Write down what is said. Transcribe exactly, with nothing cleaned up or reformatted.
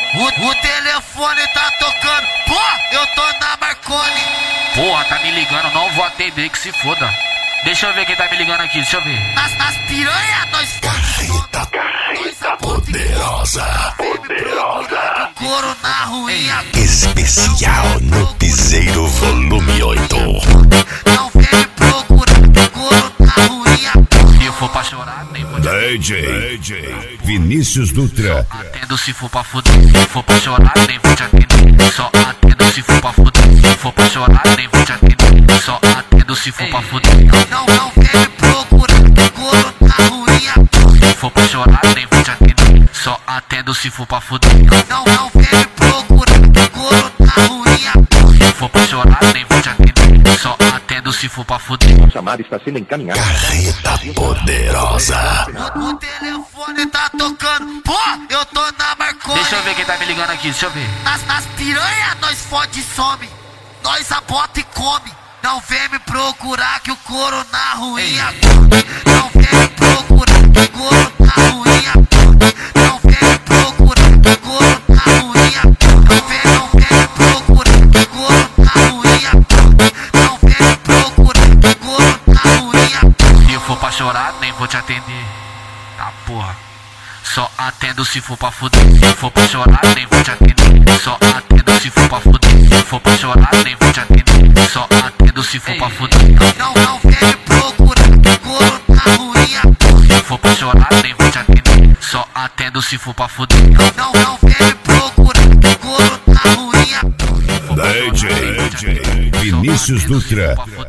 O, o telefone tá tocando, pô, eu tô na Marconi. Porra, tá me ligando, não vou atender, que se foda. Deixa eu ver quem tá me ligando aqui, deixa eu ver. Nas, nas piranha, nós Carreta, carreta poderosa, poderosa. couro na ruinha. Especial no Piseiro Volume oito. Não vem me procurar, couro na ruinha. Se for pra chorar, nem vou te D J, D J Vinícius Dutra. atendo se for pra fuder. Se for pra chorar, nem vou te atender. Só atendo se for pra fuder. Se for pra chorar, nem vou te atender. Só atendo se for pra fuder. Não, não vem me procurar, couro na ruinha. Se for pra chorar, nem vou te atender. Só atendo se for pra fuder. Não, não vem me procurar, couro na ruinha. Se for pra chorar, nem vou te atender. Só atendo se for pra fuder. A chamada está sendo encaminhada. Carreta poderosa. O, o telefone tá tocando, pô, eu tô na Marconi. Deixa eu ver quem tá me ligando aqui, deixa eu ver. Nas, nas piranha, nós fode e some. Nós abota e come. Não vem me procurar que o couro na ruinha. Não vem me procurar que o couro na ruinha. Não vem me procurar que o couro na ruinha. Não vem, não vem me procurar que o couro na ruinha. Não vem me procurar que o couro na ruinha. Se eu for pra chorar, nem vou te atender. Tá porra. Só atendo se for pra fuder. Se eu for pra chorar, nem vou te atender. Só atendo se for pra fuder. Se eu for pra chorar, nem vou te atender. Só atendo se for pra fuder. Não, não vem me procurar que o couro na ruinha. Se eu for pra chorar, nem vou te atender. Só atendo se for pra fuder. Não, não vem me procurar que o couro na ruinha. D J, D J Vinícius Dutra.